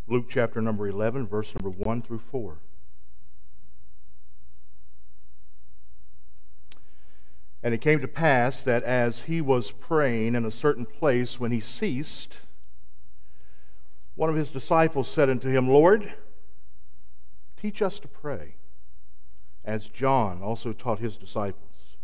Luke chapter number 11, verse number 1 through 4. And it came to pass that as he was praying in a certain place, when he ceased, one of his disciples said unto him, Lord, teach us to pray, as John also taught his disciples.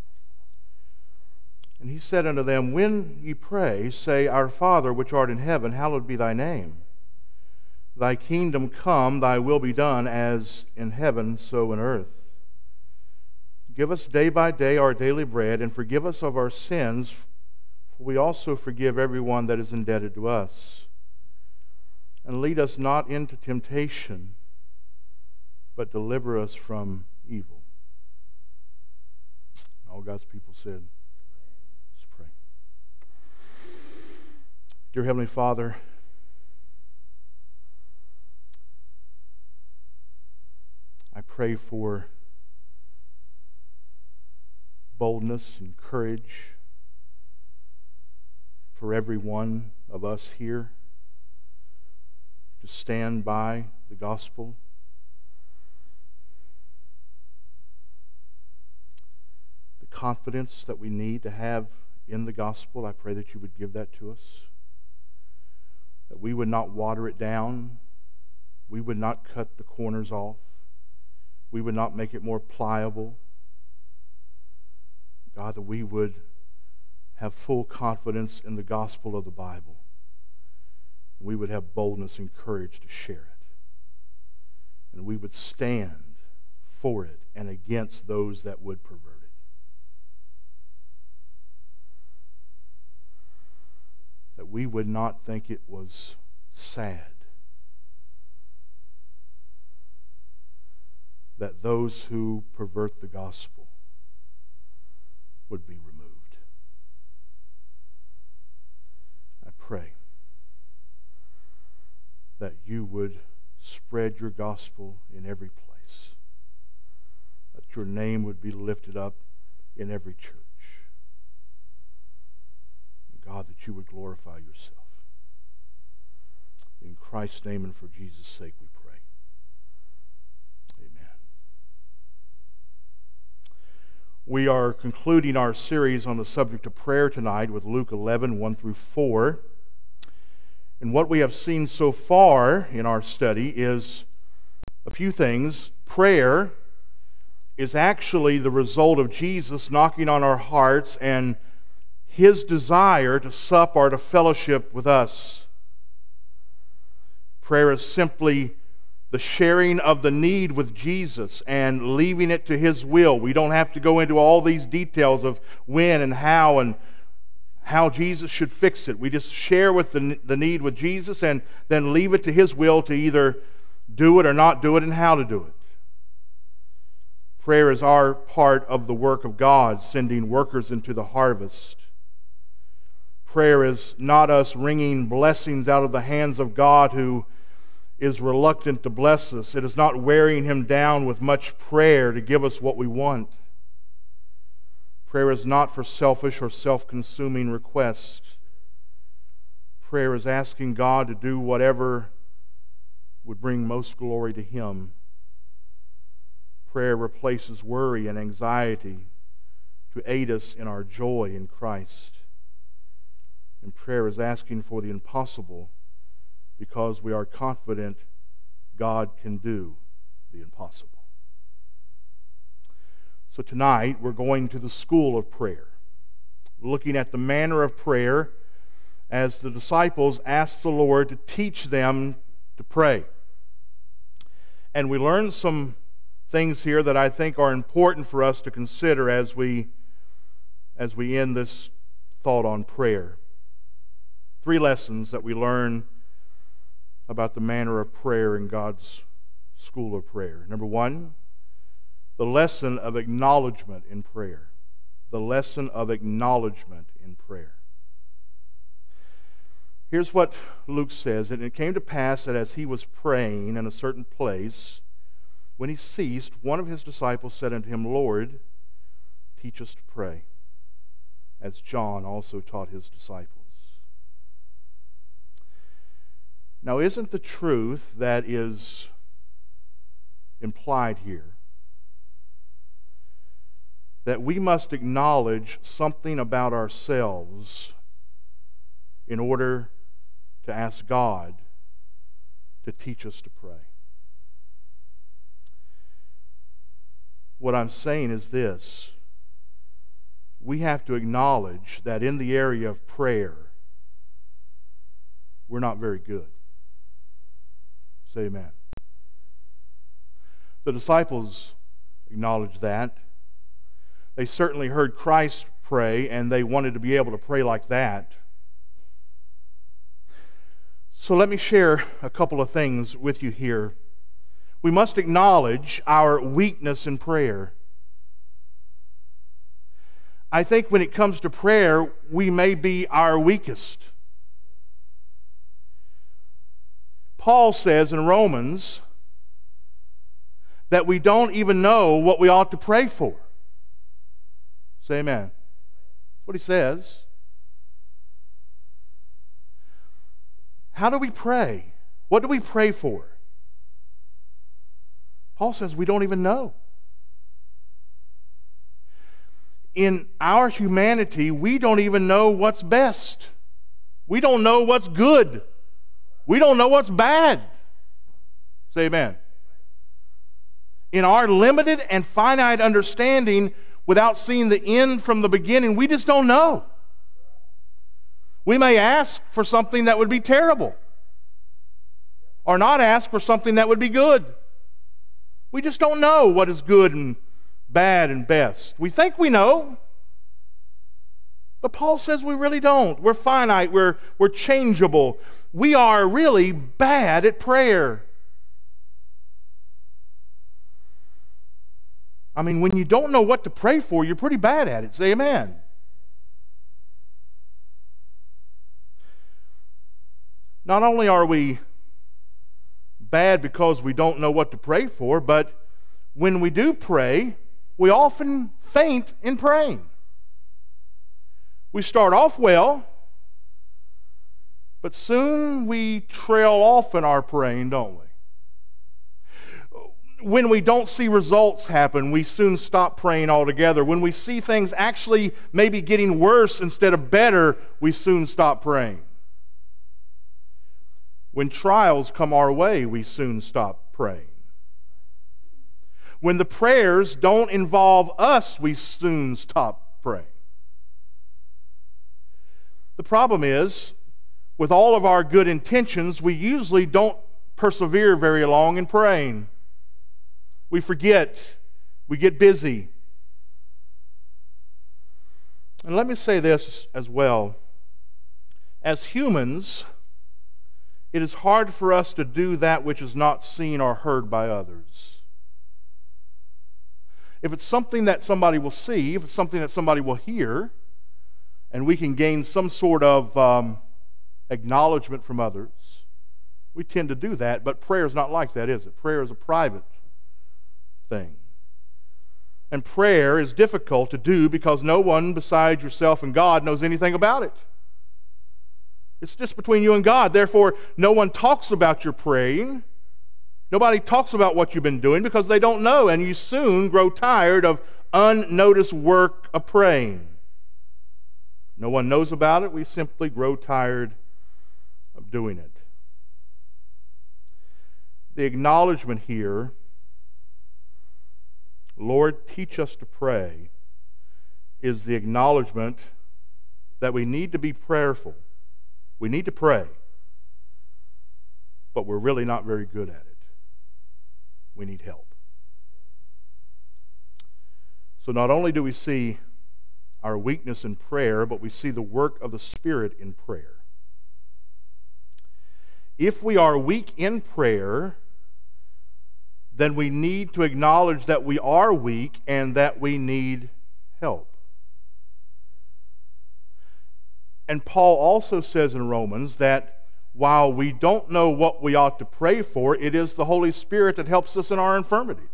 And he said unto them, When ye pray, say, Our Father which art in heaven, hallowed be thy name. Thy kingdom come, thy will be done, as in heaven, so in earth. Give us day by day our daily bread, and forgive us of our sins, for we also forgive everyone that is indebted to us. And lead us not into temptation, but deliver us from evil. All God's people said, let's pray. Dear Heavenly Father, I pray for boldness and courage for every one of us here to stand by the gospel. The confidence that we need to have in the gospel, I pray that you would give that to us. That we would not water it down. We would not cut the corners off. We would not make it more pliable. God, that we would have full confidence in the gospel of the Bible. And we would have boldness and courage to share it. And we would stand for it and against those that would pervert it. That we would not think it was sad that those who pervert the gospel would be removed. I pray that you would spread your gospel in every place, that your name would be lifted up in every church. God, that you would glorify yourself. In Christ's name and for Jesus' sake we pray. Amen. We are concluding our series on the subject of prayer tonight with Luke 11, 1 through 4. And what we have seen so far in our study is a few things. Prayer is actually the result of Jesus knocking on our hearts and his desire to sup or to fellowship with us. Prayer is simply the sharing of the need with Jesus and leaving it to his will. We don't have to go into all these details of when and how Jesus should fix it. We just share with the need with Jesus and then leave it to his will to either do it or not do it and how to do it. Prayer is our part of the work of God, sending workers into the harvest. Prayer is not us wringing blessings out of the hands of God who is reluctant to bless us. It is not wearing him down with much prayer to give us what we want. Prayer is not for selfish or self-consuming requests. Prayer is asking God to do whatever would bring most glory to him. Prayer replaces worry and anxiety to aid us in our joy in Christ. And prayer is asking for the impossible because we are confident God can do the impossible. So tonight we're going to the school of prayer, looking at the manner of prayer as the disciples asked the Lord to teach them to pray. And we learn some things here that I think are important for us to consider as we end this thought on prayer. 3 lessons that we learn about the manner of prayer in God's school of prayer. Number 1, the lesson of acknowledgement in prayer. The lesson of acknowledgement in prayer. Here's what Luke says, And it came to pass that as he was praying in a certain place, when he ceased, one of his disciples said unto him, Lord, teach us to pray, as John also taught his disciples. Now, isn't the truth that is implied here that we must acknowledge something about ourselves in order to ask God to teach us to pray? What I'm saying is this: we have to acknowledge that in the area of prayer, we're not very good. Say amen. The disciples acknowledged that. They certainly heard Christ pray, and they wanted to be able to pray like that. So let me share a couple of things with you here. We must acknowledge our weakness in prayer. I think when it comes to prayer, we may be our weakest. Paul says in Romans that we don't even know what we ought to pray for. Say amen. That's what he says. How do we pray? What do we pray for? Paul says we don't even know. In our humanity, we don't even know what's best. We don't know what's good. We don't know what's bad. Say amen. In our limited and finite understanding, without seeing the end from the beginning, we just don't know. We may ask for something that would be terrible, or not ask for something that would be good. We just don't know what is good and bad and best. We think we know, but Paul says we really don't. We're finite, we're changeable. We are really bad at prayer. I mean, when you don't know what to pray for, you're pretty bad at it. Say amen. Not only are we bad because we don't know what to pray for, but when we do pray, we often faint in praying. We start off well, but soon we trail off in our praying, don't we? When we don't see results happen, we soon stop praying altogether. When we see things actually maybe getting worse instead of better, we soon stop praying. When trials come our way, we soon stop praying. When the prayers don't involve us, we soon stop praying. The problem is, with all of our good intentions, we usually don't persevere very long in praying. We forget. We get busy. And let me say this as well. As humans, it is hard for us to do that which is not seen or heard by others. If it's something that somebody will see, if it's something that somebody will hear, and we can gain some sort of acknowledgement from others, we tend to do that, but prayer is not like that, is it? Prayer is a private thing. And prayer is difficult to do because no one besides yourself and God knows anything about it. It's just between you and God. Therefore, no one talks about your praying. Nobody talks about what you've been doing because they don't know, and you soon grow tired of unnoticed work of praying. No one knows about it. We simply grow tired of doing it. The acknowledgement here, Lord, teach us to pray, is the acknowledgement that we need to be prayerful. We need to pray, but we're really not very good at it. We need help. So not only do we see our weakness in prayer, but we see the work of the Spirit in prayer. If we are weak in prayer, then we need to acknowledge that we are weak and that we need help. And Paul also says in Romans that while we don't know what we ought to pray for, it is the Holy Spirit that helps us in our infirmities.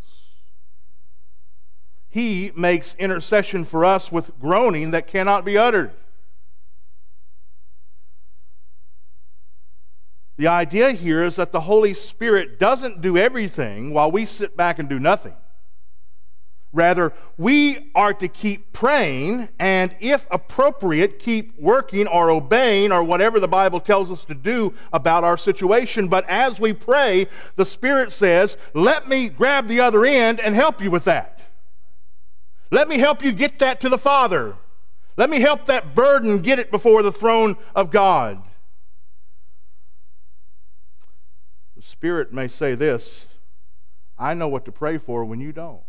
He makes intercession for us with groaning that cannot be uttered. The idea here is that the Holy Spirit doesn't do everything while we sit back and do nothing. Rather, we are to keep praying and, if appropriate, keep working or obeying or whatever the Bible tells us to do about our situation. But as we pray, the Spirit says, let me grab the other end and help you with that. Let me help you get that to the Father. Let me help that burden get it before the throne of God. The Spirit may say this, I know what to pray for when you don't.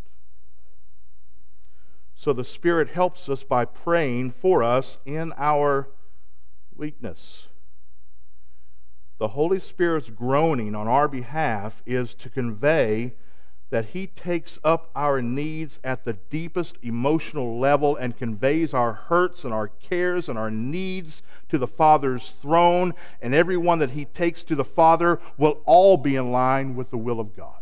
So the Spirit helps us by praying for us in our weakness. The Holy Spirit's groaning on our behalf is to convey that He takes up our needs at the deepest emotional level and conveys our hurts and our cares and our needs to the Father's throne, and everyone that He takes to the Father will all be in line with the will of God.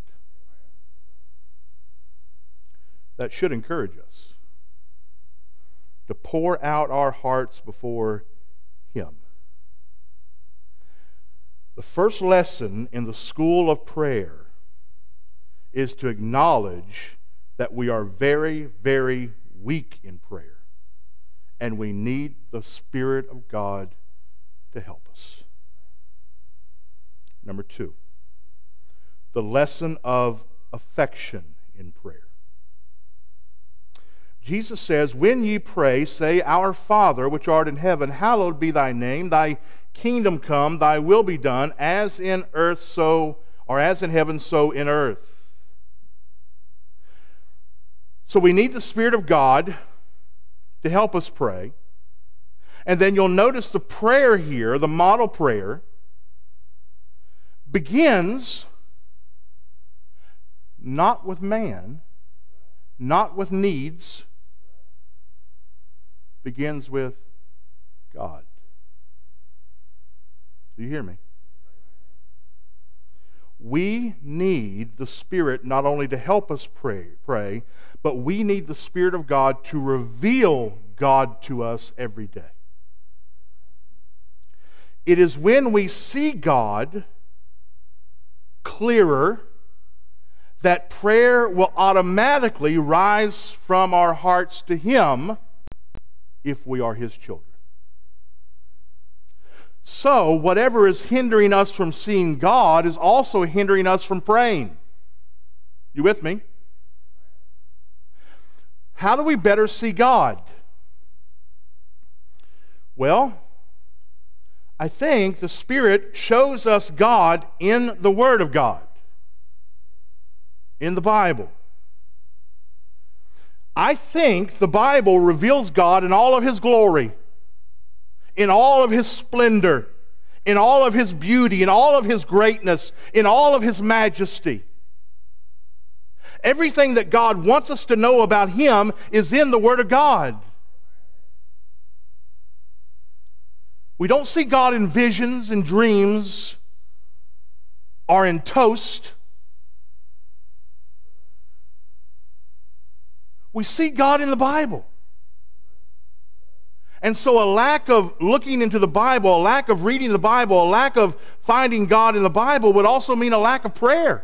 That should encourage us to pour out our hearts before Him. The first lesson in the school of prayer is to acknowledge that we are very, very weak in prayer, and we need the Spirit of God to help us. Number 2, the lesson of affection in prayer. Jesus says, when ye pray, say, Our Father, which art in heaven, hallowed be thy name, thy kingdom come, thy will be done, as in earth so, or as in heaven so in earth. So we need the Spirit of God to help us pray. And then you'll notice the prayer here, the model prayer, begins not with man, not with needs, begins with God. Do you hear me? We need the Spirit not only to help us pray, but we need the Spirit of God to reveal God to us every day. It is when we see God clearer that prayer will automatically rise from our hearts to Him if we are His children. So, whatever is hindering us from seeing God is also hindering us from praying. You with me? How do we better see God? Well, I think the Spirit shows us God in the Word of God, in the Bible. I think the Bible reveals God in all of His glory, in all of His splendor, in all of His beauty, in all of His greatness, in all of His majesty. Everything that God wants us to know about Him is in the Word of God. We don't see God in visions and dreams or in toast. We see God in the Bible. And so a lack of looking into the Bible, a lack of reading the Bible, a lack of finding God in the Bible would also mean a lack of prayer.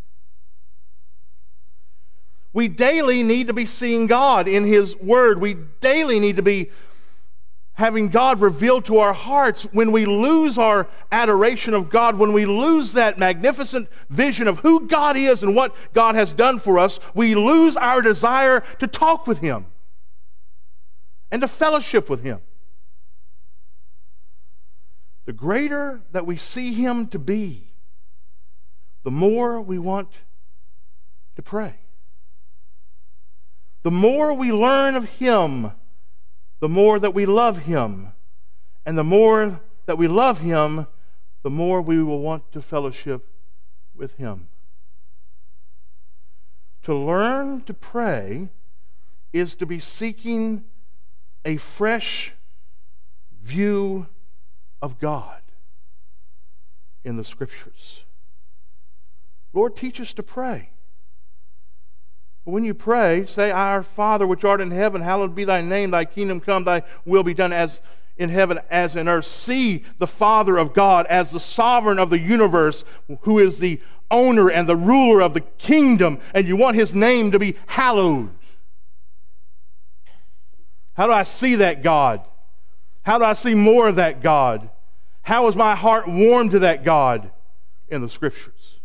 We daily need to be seeing God in His Word. We daily need to be having God revealed to our hearts. When we lose our adoration of God, when we lose that magnificent vision of who God is and what God has done for us, we lose our desire to talk with Him and to fellowship with Him. The greater that we see Him to be, the more we want to pray. The more we learn of Him, the more that we love Him. And the more that we love Him, the more we will want to fellowship with Him. To learn to pray is to be seeking a fresh view of God in the Scriptures. Lord, teach us to pray. When you pray, say, Our Father which art in heaven, hallowed be thy name, thy kingdom come, thy will be done as in heaven as in earth see the Father of God as the sovereign of the universe, who is the owner and the ruler of the kingdom, and you want His name to be hallowed. How do I see that God? How do I see more of that God? How is my heart warmed to that God? In the Scriptures.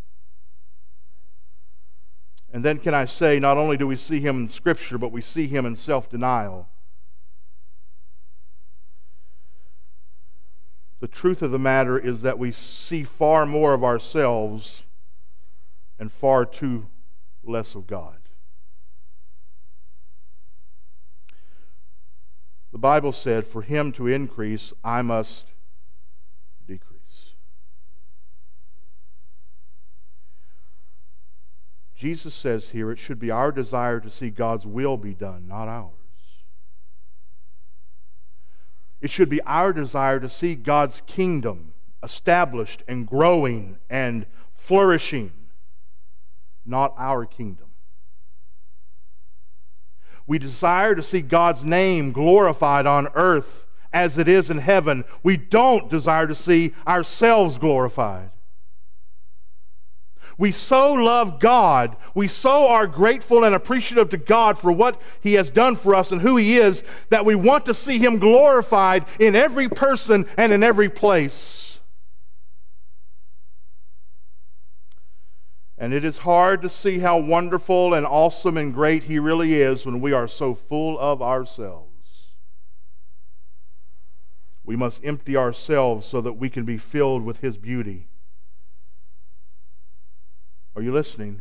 And then can I say, not only do we see Him in Scripture, but we see Him in self-denial. The truth of the matter is that we see far more of ourselves and far too less of God. The Bible said, for Him to increase, I must decrease. Jesus says here, it should be our desire to see God's will be done, not ours. It should be our desire to see God's kingdom established and growing and flourishing, not our kingdom. We desire to see God's name glorified on earth as it is in heaven. We don't desire to see ourselves glorified. We so love God, we so are grateful and appreciative to God for what He has done for us and who He is, that we want to see Him glorified in every person and in every place. And it is hard to see how wonderful and awesome and great He really is when we are so full of ourselves. We must empty ourselves so that we can be filled with His beauty. Are you listening?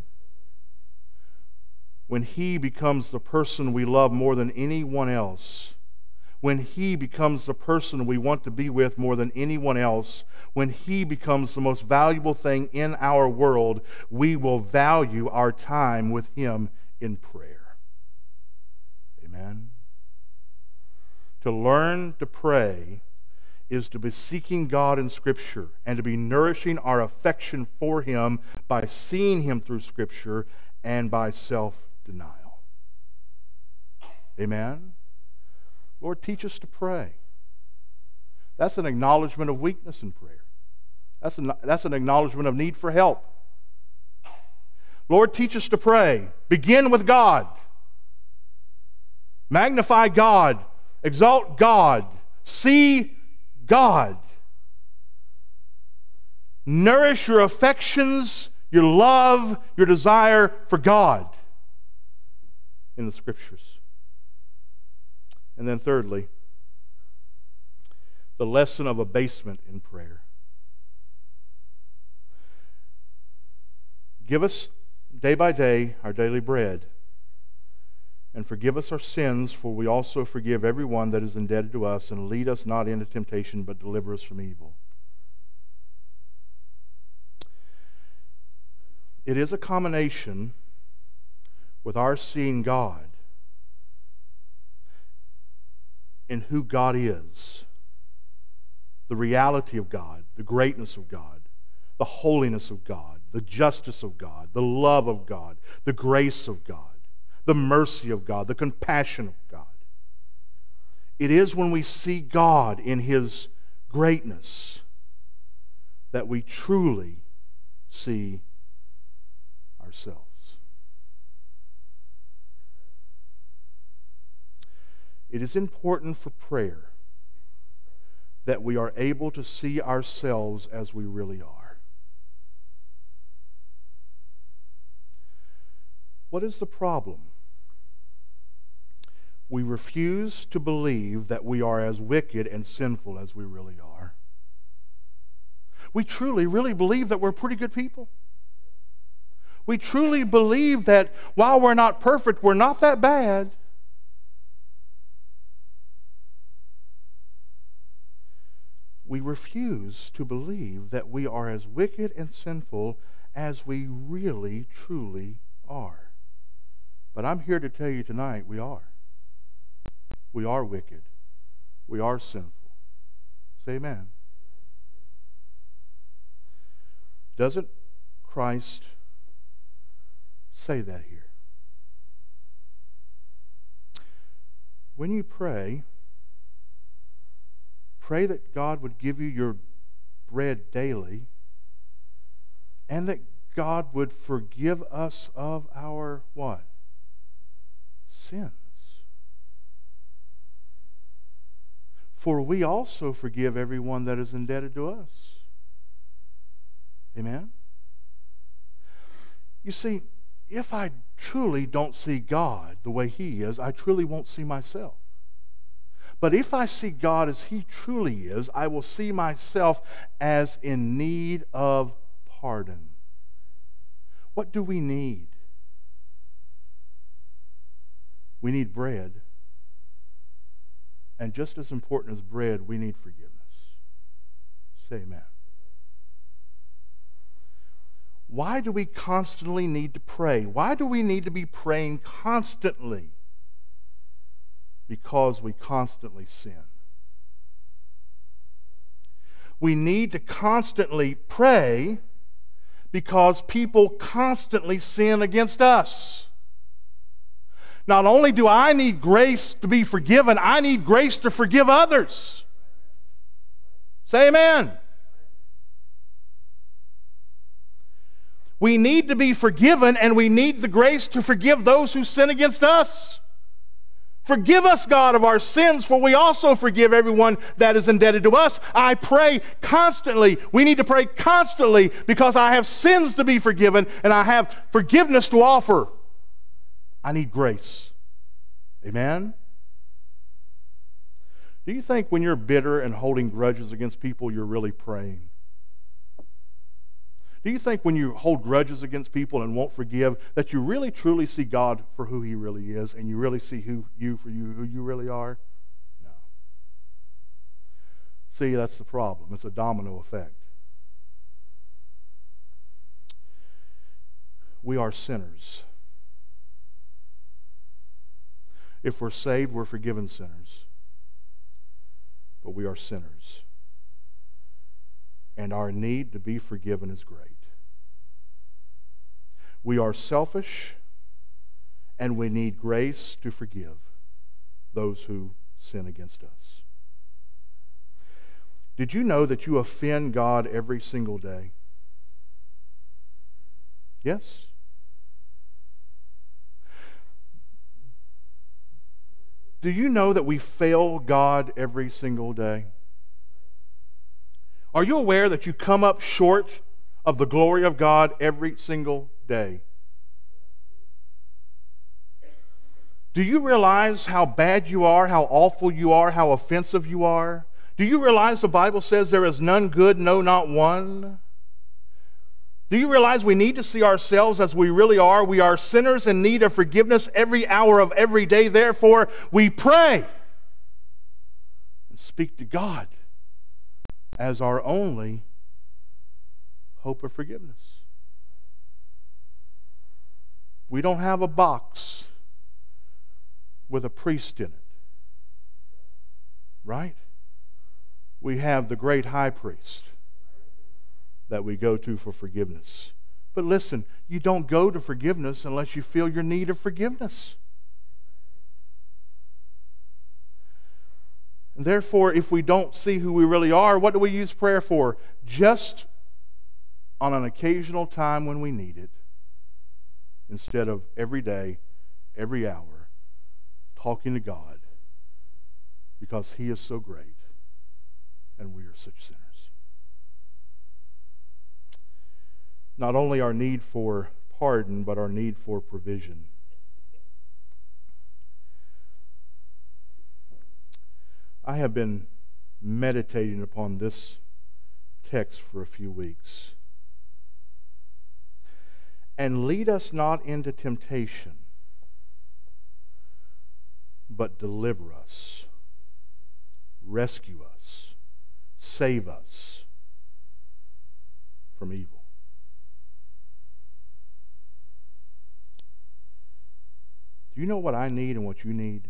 When He becomes the person we love more than anyone else, when He becomes the person we want to be with more than anyone else, when He becomes the most valuable thing in our world, we will value our time with Him in prayer. Amen? To learn to pray is to be seeking God in Scripture and to be nourishing our affection for Him by seeing Him through Scripture and by self-denial. Amen? Lord, teach us to pray. That's an acknowledgement of weakness in prayer. That's an acknowledgement of need for help. Lord, teach us to pray. Begin with God. Magnify God. Exalt God. See God. Nourish your affections, your love, your desire for God in the Scriptures. And then thirdly, the lesson of abasement in prayer. Give us day by day our daily bread, and forgive us our sins, for we also forgive everyone that is indebted to us, and lead us not into temptation, but deliver us from evil. It is a combination with our seeing God in who God is, the reality of God, the greatness of God, the holiness of God, the justice of God, the love of God, the grace of God, the mercy of God, the compassion of God. It is when we see God in His greatness that we truly see ourselves. It is important for prayer that we are able to see ourselves as we really are. What is the problem? We refuse to believe that we are as wicked and sinful as we really are. We truly, really believe that we're pretty good people. We truly believe that while we're not perfect, we're not that bad. We refuse to believe that we are as wicked and sinful as we really, truly are. But I'm here to tell you tonight, we are. We are wicked. We are sinful. Say amen. Doesn't Christ say that here? When you pray, pray that God would give you your bread daily, and that God would forgive us of our what? Sins. For we also forgive everyone that is indebted to us. Amen? You see, if I truly don't see God the way He is, I truly won't see myself. But if I see God as He truly is, I will see myself as in need of pardon. What do we need? We need bread. And just as important as bread, we need forgiveness. Say amen. Why do we constantly need to pray? Why do we need to be praying constantly? Because we constantly sin. We need to constantly pray because people constantly sin against us. Not only do I need grace to be forgiven, I need grace to forgive others. Say amen. We need to be forgiven, and we need the grace to forgive those who sin against us. Forgive us, God, of our sins, for we also forgive everyone that is indebted to us. I pray constantly. We need to pray constantly because I have sins to be forgiven and I have forgiveness to offer. I need grace. Amen? Do you think when you're bitter and holding grudges against people, you're really praying? Do you think when you hold grudges against people and won't forgive, that you really truly see God for who He really is, and you really see who you really are? No. See, that's the problem. It's a domino effect. We are sinners. If we're saved, we're forgiven sinners. But we are sinners. And our need to be forgiven is great. We are selfish, and we need grace to forgive those who sin against us. Did you know that you offend God every single day? Yes? Do you know that we fail God every single day? Are you aware that you come up short of the glory of God every single day? Do you realize how bad you are, how awful you are, how offensive you are? Do you realize the Bible says there is none good, no, not one? Do you realize we need to see ourselves as we really are? We are sinners in need of forgiveness every hour of every day. Therefore, we pray and speak to God as our only hope of forgiveness. We don't have a box with a priest in it, right? We have the great high priest that we go to for forgiveness. But listen, you don't go to forgiveness unless you feel your need of forgiveness. And therefore, if we don't see who we really are, what do we use prayer for? Just on an occasional time when we need it, instead of every day, every hour, talking to God, because He is so great and we are such sinners. Not only our need for pardon, but our need for provision. I have been meditating upon this text for a few weeks. And lead us not into temptation, but deliver us, rescue us, save us from evil. Do you know what I need and what you need?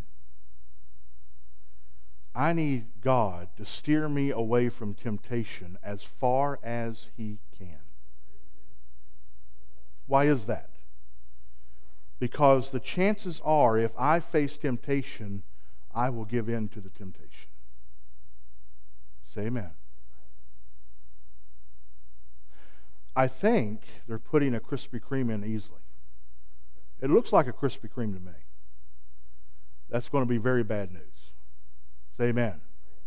I need God to steer me away from temptation as far as He can. Why is that? Because the chances are, if I face temptation, I will give in to the temptation. Say amen. I think they're putting a Krispy Kreme in easily. It looks like a Krispy Kreme to me. That's going to be very bad news. Say amen.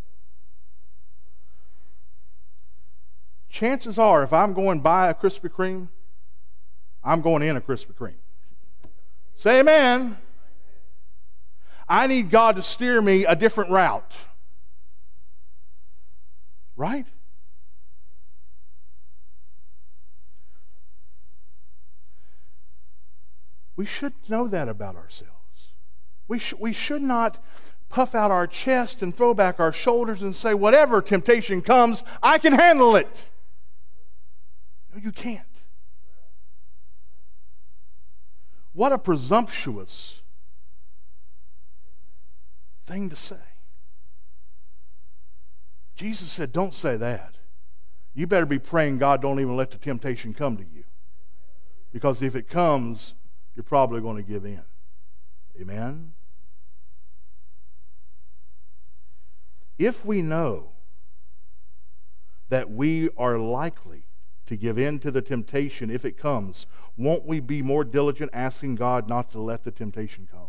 Chances are, if I'm going by a Krispy Kreme, I'm going in a Krispy Kreme. Say amen. I need God to steer me a different route. Right? We should know that about ourselves. We should not puff out our chest and throw back our shoulders and say, whatever temptation comes, I can handle it. No, you can't. What a presumptuous thing to say. Jesus said, don't say that. You better be praying God don't even let the temptation come to you. Because if it comes, you're probably going to give in. Amen? If we know that we are likely to give in to the temptation if it comes, won't we be more diligent asking God not to let the temptation come?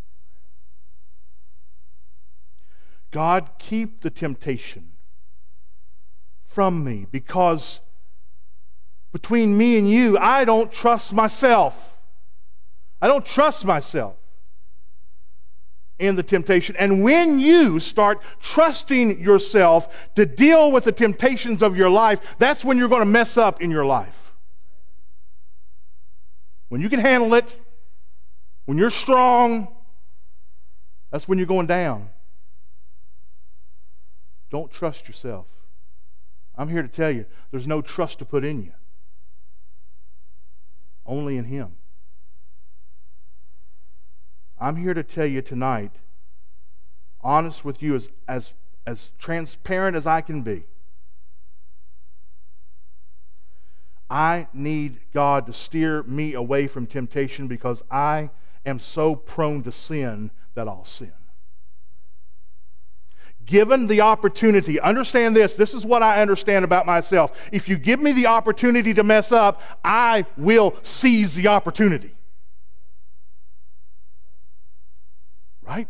God, keep the temptation from me, because between me and you, I don't trust myself. I don't trust myself in the temptation. And when you start trusting yourself to deal with the temptations of your life, that's when you're going to mess up in your life. When you can handle it, when you're strong, that's when you're going down. Don't trust yourself. I'm here to tell you, there's no trust to put in you. Only in Him. I'm here to tell you tonight, honest with you, as transparent as I can be. I need God to steer me away from temptation because I am so prone to sin that I'll sin. Given the opportunity, understand this is what I understand about myself. If you give me the opportunity to mess up, I will seize the opportunity. Right?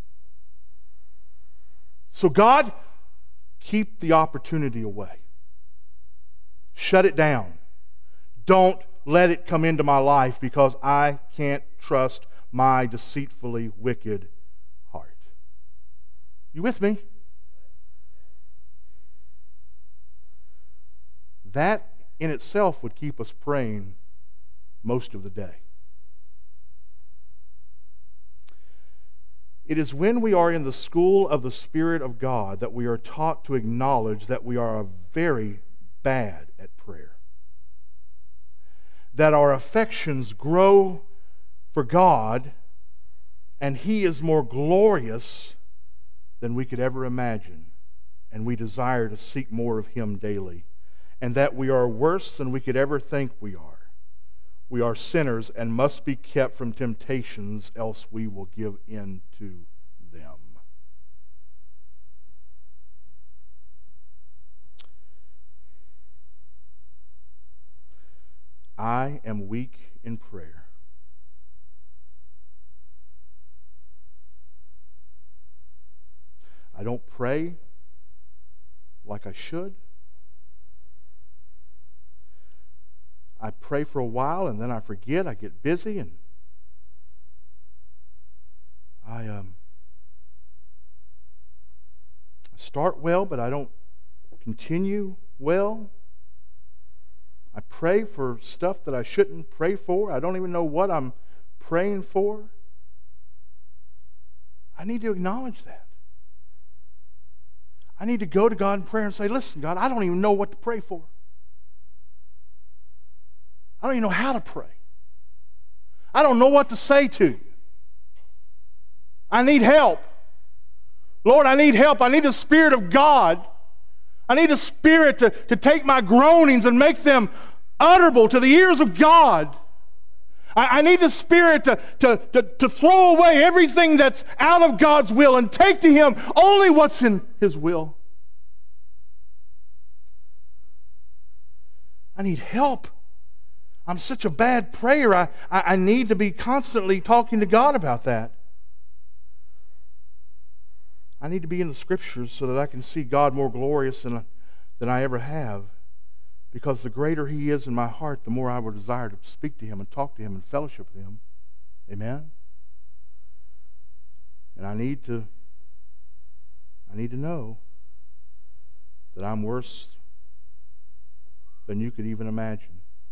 So God, keep the opportunity away. Shut it down. Don't let it come into my life because I can't trust my deceitfully wicked heart. You with me? That in itself would keep us praying most of the day. It is when we are in the school of the Spirit of God that we are taught to acknowledge that we are very bad at prayer. That our affections grow for God and He is more glorious than we could ever imagine, and we desire to seek more of Him daily, and that we are worse than we could ever think we are. We are sinners and must be kept from temptations, else we will give in to them. I am weak in prayer. I don't pray like I should. I pray for a while and then I forget. I get busy and I start well, but I don't continue well. I pray for stuff that I shouldn't pray for. I don't even know what I'm praying for. I need to acknowledge that. I need to go to God in prayer and say, listen, God, I don't even know what to pray for. I don't even know how to pray. I don't know what to say to you. I need help. Lord, I need help. I need the Spirit of God. I need a Spirit to take my groanings and make them utterable to the ears of God. I need the Spirit to throw away everything that's out of God's will and take to Him only what's in His will. I need help. I'm such a bad prayer. I need to be constantly talking to God about that. I need to be in the Scriptures so that I can see God more glorious than I ever have. Because the greater He is in my heart, the more I will desire to speak to Him and talk to Him and fellowship with Him. Amen? And I need to know that I'm worse than you could even imagine.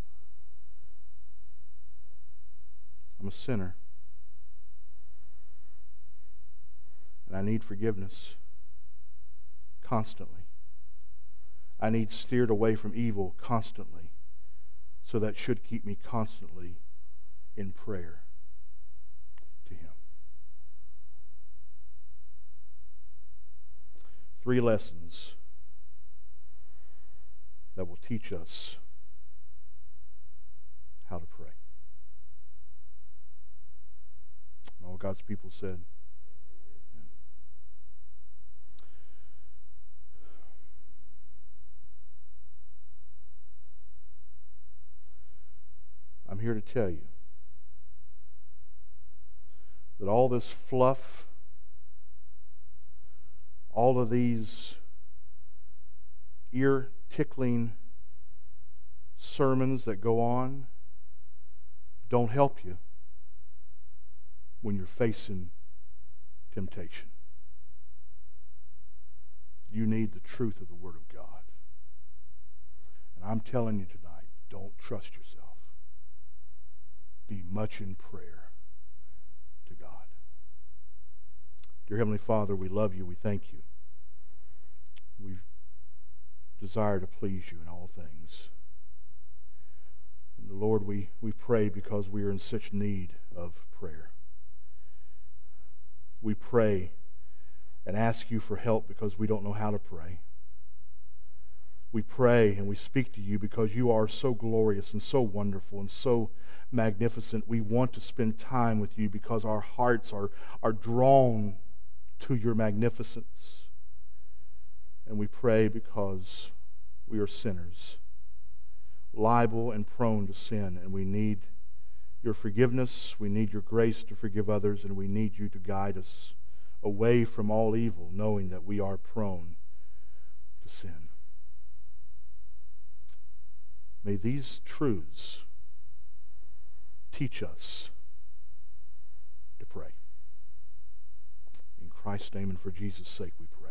I'm a sinner. And I need forgiveness constantly. I need steered away from evil constantly. So that should keep me constantly in prayer to Him. 3 lessons that will teach us how to pray. And all God's people said, Amen. I'm here to tell you that all this fluff, all of these ear-tickling sermons that go on don't help you when you're facing temptation. You need the truth of the Word of God. And I'm telling you tonight, don't trust yourself. Be much in prayer to God. Dear Heavenly Father, we love you. We thank you. We desire to please you in all things. And Lord, we pray because we are in such need of prayer. We pray and ask you for help because we don't know how to pray. We pray and we speak to you because you are so glorious and so wonderful and so magnificent. We want to spend time with you because our hearts are drawn to your magnificence. And we pray because we are sinners, liable and prone to sin, and we need your forgiveness, we need your grace to forgive others, and we need you to guide us away from all evil, knowing that we are prone to sin. May these truths teach us to pray. In Christ's name and for Jesus' sake we pray.